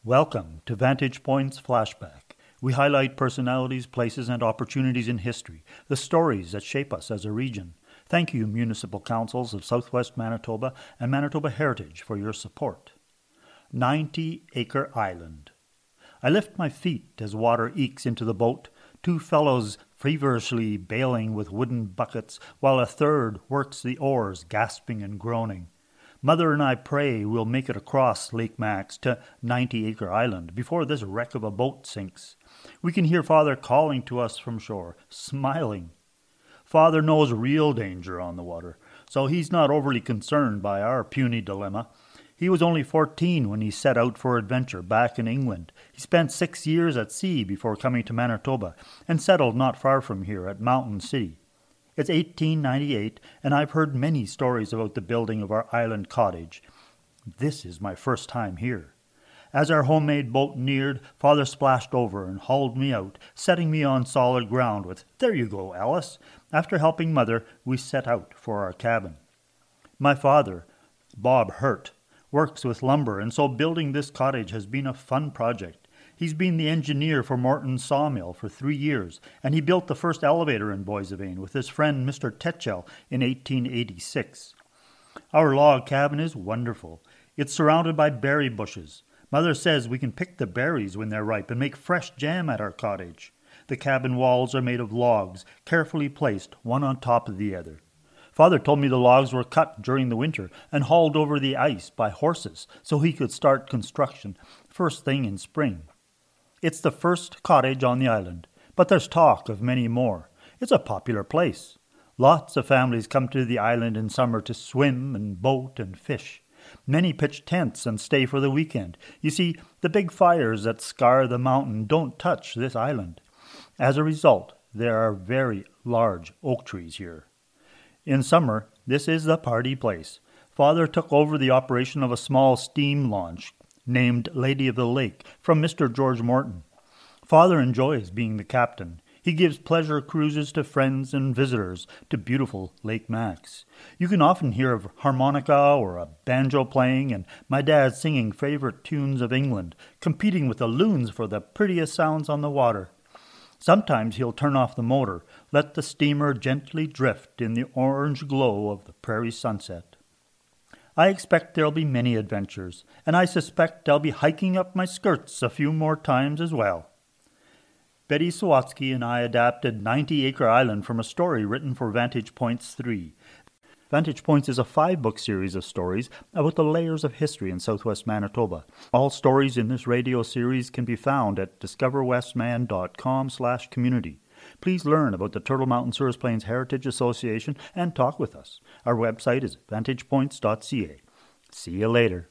Welcome to Vantage Point's Flashback. We highlight personalities, places, and opportunities in history, the stories that shape us as a region. Thank you, Municipal Councils of Southwest Manitoba and Manitoba Heritage, for your support. 90-Acre Island. I lift my feet as water ekes into the boat, two fellows feverishly bailing with wooden buckets, while a third works the oars, gasping and groaning. Mother and I pray we'll make it across Lake Max to 90-Acre Island before this wreck of a boat sinks. We can hear Father calling to us from shore, smiling. Father knows real danger on the water, so he's not overly concerned by our puny dilemma. He was only 14 when he set out for adventure back in England. He spent 6 years at sea before coming to Manitoba and settled not far from here at Mountain City. It's 1898, and I've heard many stories about the building of our island cottage. This is my first time here. As our homemade boat neared, Father splashed over and hauled me out, setting me on solid ground with, "There you go, Alice." After helping Mother, we set out for our cabin. My father, Bob Hurt, works with lumber, and so building this cottage has been a fun project. He's been the engineer for Morton's sawmill for 3 years, and he built the first elevator in Boissevain with his friend Mr. Tetchell in 1886. Our log cabin is wonderful. It's surrounded by berry bushes. Mother says we can pick the berries when they're ripe and make fresh jam at our cottage. The cabin walls are made of logs, carefully placed one on top of the other. Father told me the logs were cut during the winter and hauled over the ice by horses so he could start construction first thing in spring. It's the first cottage on the island, but there's talk of many more. It's a popular place. Lots of families come to the island in summer to swim and boat and fish. Many pitch tents and stay for the weekend. You see, the big fires that scar the mountain don't touch this island. As a result, there are very large oak trees here. In summer, this is the party place. Father took over the operation of a small steam launch named Lady of the Lake from Mr. George Morton. Father enjoys being the captain. He gives pleasure cruises to friends and visitors to beautiful Lake Max. You can often hear a harmonica or a banjo playing, and my dad singing favorite tunes of England, competing with the loons for the prettiest sounds on the water. Sometimes he'll turn off the motor, let the steamer gently drift in the orange glow of the prairie sunset. I expect there'll be many adventures, and I suspect I'll be hiking up my skirts a few more times as well. Betty Sawatsky and I adapted 90-Acre Island from a story written for Vantage Points 3. Vantage Points is a 5-book series of stories about the layers of history in southwest Manitoba. All stories in this radio series can be found at discoverwestman.com/community. Please learn about the Turtle Mountain Souris Plains Heritage Association and talk with us. Our website is vantagepoints.ca. See you later.